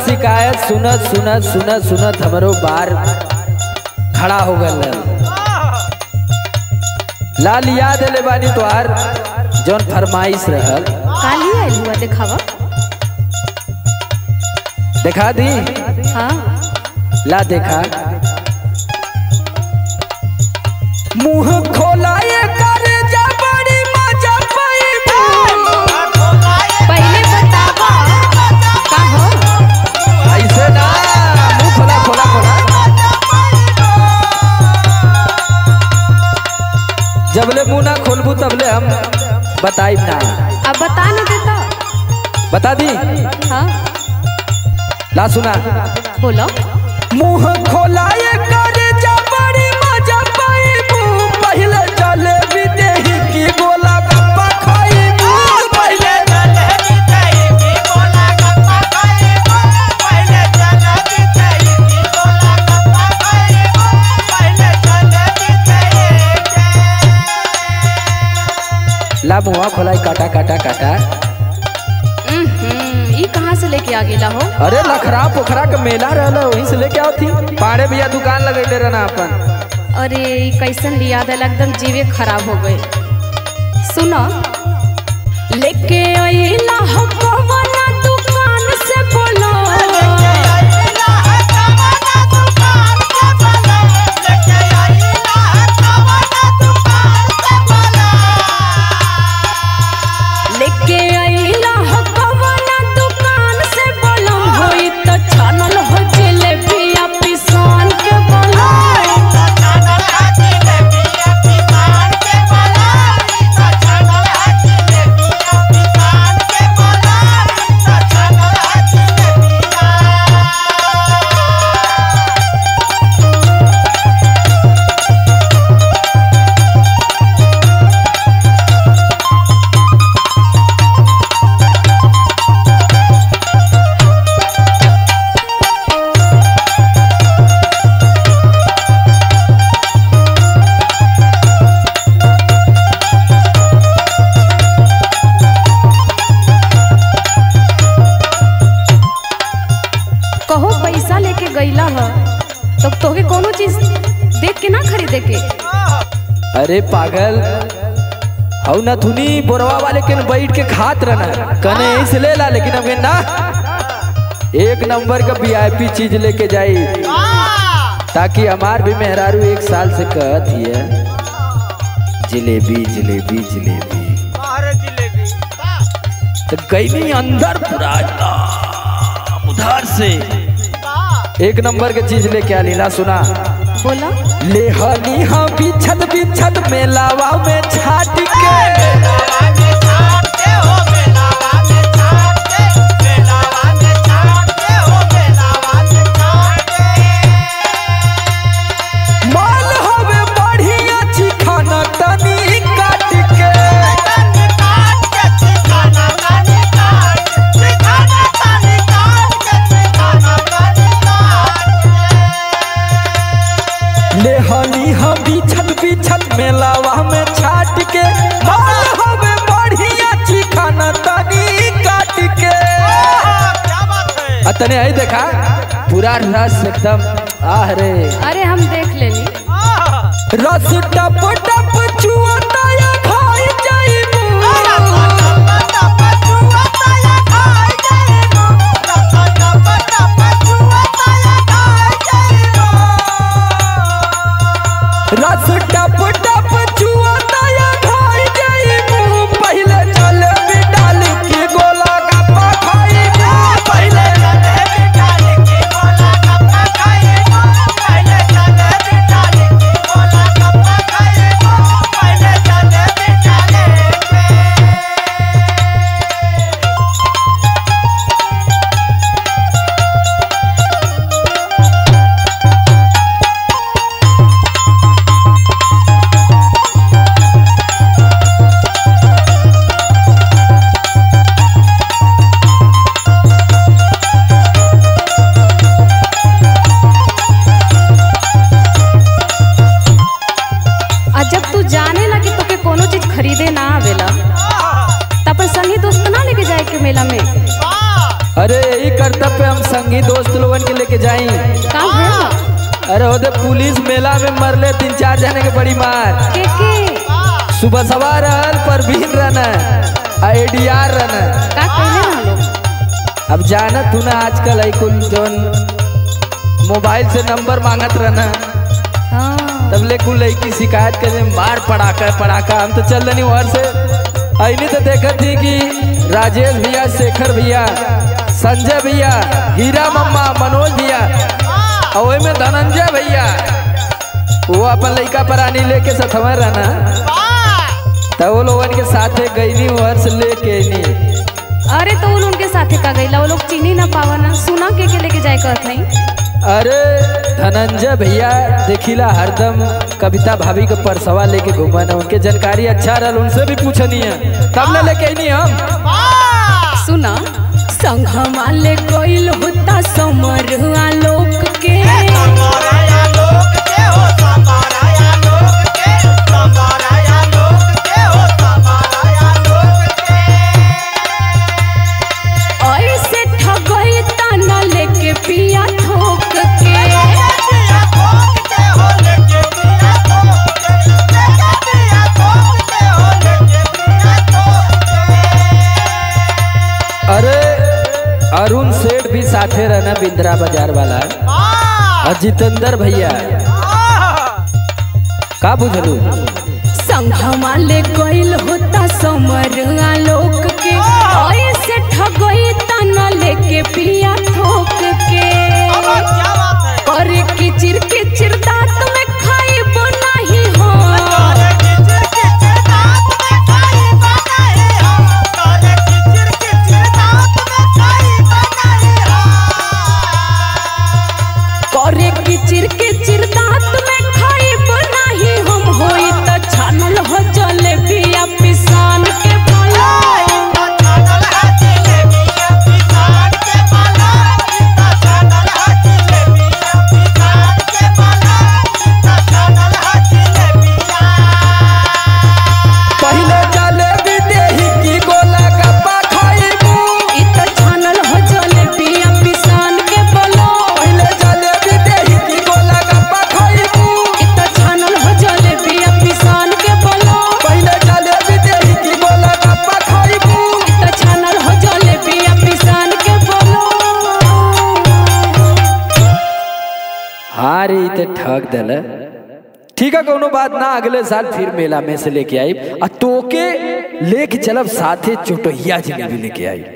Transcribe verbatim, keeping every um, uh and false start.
शिकायत सुनत सुनत सुनत सुनत हमरो बार खड़ा हो गए। लाल याद ले बानी तोहार जौन फरमाइश रहल काली आइल हुआ दिखावा। देखा दी। हाँ ला देखा। मुंह खोलाए कर जा बड़ी मजा पाइबू। पहले बतावा का हो। ऐसे ना मुंह खोला खोला खोला। जबले मुंह ना खोलबू तबले हम बताइब ना। अब बता न देता। बता दी। हाँ ला सुना। बोलो। मुंह खोलाए कर जा बड़ी मजा पाइबू। पहले जलेबी देही की गोला गप्पा खाइबू। पहले जलेबी देही की गोला गप्पा खाइबू। पहले जलेबी देही की गोला गप्पा खाइबू। पहले जलेबी देही। ला मुंह खोलाई काटा काटा काटा। ई कहाँ से लेके आ गेला हो। अरे लखरा पोखरा के मेला रहला वहीं से लेके आओ थी। पाड़े भैया दुकान लगैले रहना अपन। अरे ई कैसन याद है एकदम जीवे खराब हो गए। सुनो लेके आइला हो कवना दुकान से बोलो। लेके आइला है कवना दुकान से बोलो। लेके आइला है कवना दुकान से बोलो। लेके आइला हो कवना दुकान से बोलो। होई तो छानल हो जलेबी आ पिसान के बोलो। कहो पैसा लेके गईला ह तो तोके कोनो चीज देख के ना खरीदे के। अरे पागल हऊ ना थुनी बोरवा वाले के बैठ के खात रहना कने ऐसे ले ला। लेकिन अब ना एक नंबर का वीआईपी चीज लेके जाई ताकि हमार भी मेहरारू एक साल से कहत हिय जलेबी जलेबी जलेबी। तो गई नहीं अंदर पूरा उधार से एक नंबर के चीज लेके आ लीला। सुना बोला। ले हनी हाँ बिछत बिछत मेलावा में छाट के। माल हवे बढ़िया चिखाना तनी काट के। ले हनी हम बिछत बिछत मेलावा में छाट के। माल हवे बढ़िया चिखाना तनी काट के। अतने आई देखा पूरा रस एकदम आह रे। अरे हम देख लेनी। रस टप टप चुअता या खाई जाइबू। रस टप टप चुअता या खाई जाइबू। पहले जलेबी डाल के गोला गप्पा खाइबू। पहले जलेबी डाल के गोला गप्पा खाइबू। पहले जलेबी डाल के गोला गप्पा खाइबू। पहले जलेबी लेके जाई। का भइल? अरे ओदे पुलिस मेला में मरले तीन चार जने के बड़ी मार। के के सुबह सवार रहल परवीन रहना आईडीआर रहना। का कहले ना लोग? अब जानत तू ना आजकल है कुल जोन मोबाइल से नंबर मांगत रहना, हाँ तब ले कुल की शिकायत करे मार पड़ाका पड़ाका। हम तो चल रही वहां से आईने तो देखा थी कि राजेश भैया, शेखर भैया, संजय भैया, हीरा मम्मा, मनोज भैया और में धनंजय भैया वो अपन लड़का परानी लेके सथवा रहना, तब वो लोगन के साथे गईनी वर्ष लेके नहीं। अरे तो उन उनके साथे का गईला, वो लोग चीनी ना पावा ना, सुना के के लेके जाए कहत नहीं। अरे धनंजय भैया देखिला हरदम कविता भाभी के परसवा लेके घूमा ना, उनके जानकारी अच्छा रहा, उनसे भी पूछनी है तब ना लेके नहीं हम। सुना संघमा ले गइल होता समरवा लोक के, ऐसे ठगई तना लेके पिया ठोक के। अरे अरुण सेठ भी साथे रहना बिंद्रा बाजार वाला, और जितेंद्र भैया का बुझलू। संघमा ले गइल होता समरवा लोक के, ऐसे ठगई तना लेके पिया ठोक के। करे किचिर किचिर दांत में खाइब नाही हो, करे किचिर किचिर दांत में खाइब नाही हम, होई त छानल हो जलेबिया पिसान के बोला। पहले जलेबी देही की गोला गप्पा खाइबू, इ त छानल हो जलेबिया पिसान के बोला। पहले जलेबी देही की गोला गप्पा खाइबू, इ त छानल हो जलेबिया पिसान के बोला। पहले जलेबी देही की गोला गप्पा खाइबू। इ त छानल हो जलेबिया पिसान के बोला। हाँ रे ते ठग दल। ठीक है कोनो बात ना, अगले साल फिर मेला में से लेके आई और तोके लेके चलब साथे चोटहिया जिलेबी लेके आई।